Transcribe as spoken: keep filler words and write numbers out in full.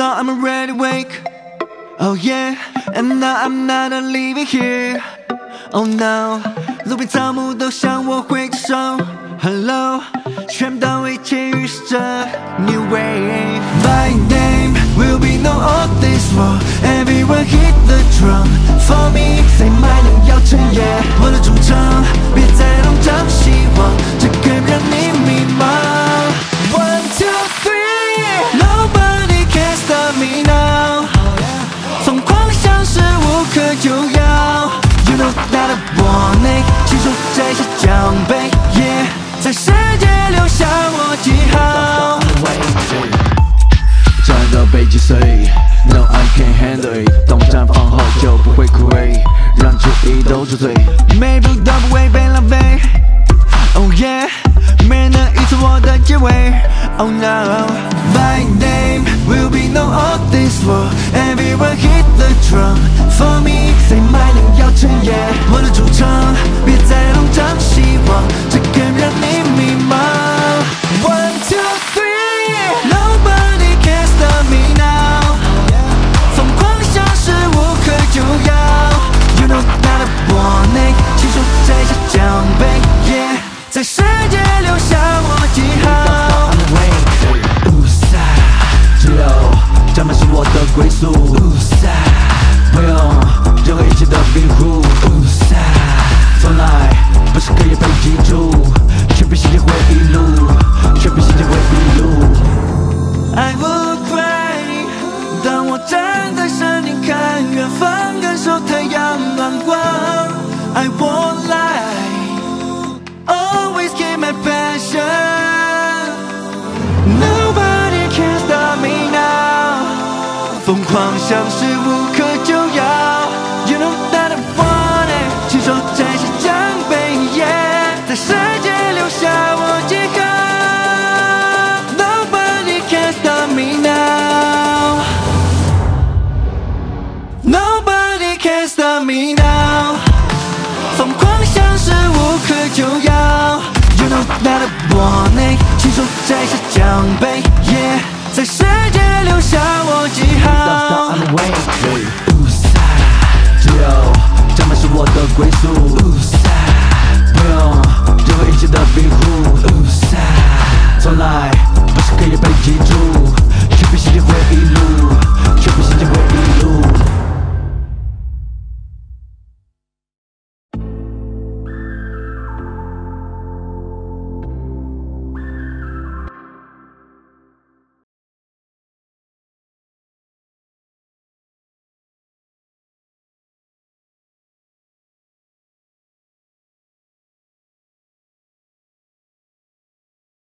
now I'm already awake. Oh yeah, and now I'm not leaving here. Oh no， 路边草木都向我挥着手。Hello， 全部都一起预示着 New Wave。My name will be known of this world. Everyone hit the drum for me. 谁买能要成耶？我的主场，别再弄脏希望，这个让你迷茫。One two three, nobody can stop me now. 疯狂像是无可救药。You know that I want it， 亲手摘下奖杯 ，Yeah， 在世界留下我记号。 战到被击碎 ，No I can't handle it， 当我绽放后就不会枯萎，让注意都住嘴， 每步都不会被浪费。Oh yeah， 没人能预测我的结尾。Oh no，My name will be known of this world. Everyone hit the drum for me. 谁买能要成耶？我的主场，别再弄脏希望，这个让你迷茫。One two three, nobody can stop me now. 疯狂像是无可救药。You know that I want it， 亲手摘下奖杯 ，Yeah， 在世界留下我记号。 只有战败是我的归宿。不用任何一切的庇护。从来不是可以被记住，全凭信念回忆录，全凭信念回忆录。 I will cry， 当我站在山顶看远方，感受太阳暖光。I won't lie，always keep my passion。Nobody can stop me now， 疯狂像是无可救药。You know that I want it， 亲手摘下奖杯 ，Yeah， 在世界留下我记号。Nobody can stop me now，Nobody can stop me now， 疯狂像是无可救药。You know that I want it， 亲手摘下奖杯 ，Yeah， 在世界留下我记号。